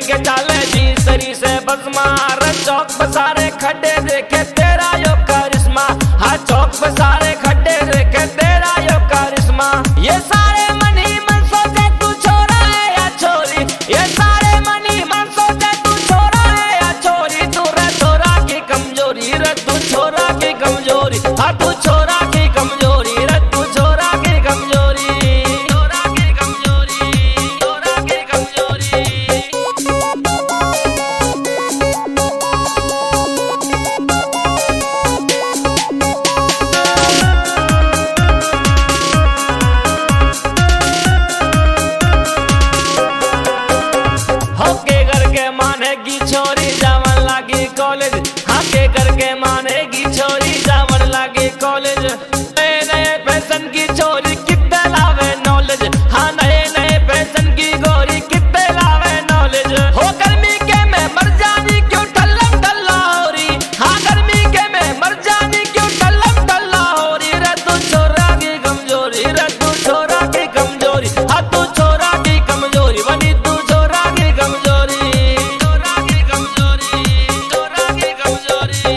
के चाले जी सरी से बस मार चौक पे सारे खड्डे देखे तेरा यो करिश्मा। हाँ चौक पे सारे खड्डे देखे तेरा यो करिश्मा। ये सारे मनी मन सोचे तू छोरा है या छोरी, ये सारे मनी मन सोचे तू छोरा है या छोरी। तू रे छोरा की कमजोरी रे तू छोरा की कमजोरी। हाँ तू छोरा की कमजोरी रे तू छोरा की कमजोरी। छोरा की कमजोरी, छोरा की कमजोरी। होके करके मानेगी छोरी जावन लागी कॉलेज। हाँ के करके मानेगी छोरी जावन लागी कॉलेज। नए नए फैशन की छोरी कितने लावे नॉलेज। हाँ नए नए फैशन की गोरी कितने लावे नॉलेज। हो गर्मी के में मर जानी क्यों ठल्लम ठल्ला हो रही। हाँ गर्मी के में मर जानी क्यों ठल्लम ठल्ला हो रही। रे तू छोरा की कमजोरी रे तू छोरा की कमजोरी। हाँ तू छोरा की कमजोरी बनी तू छोरा की कमजोरी। छोरा की कमजोरी, छोरा की कमजोरी।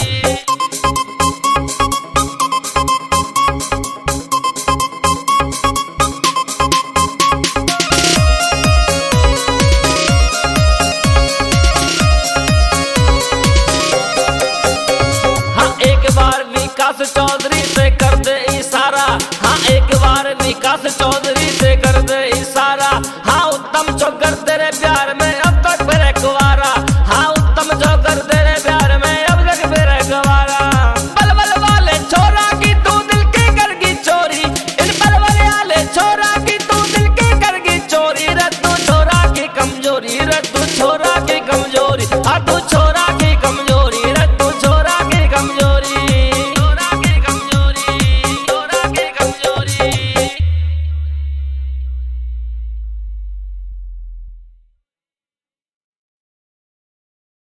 हाँ एक बार विकास चौधरी से कर दे इशारा। हाँ एक बार विकास चौधरी से कर दे इशारा।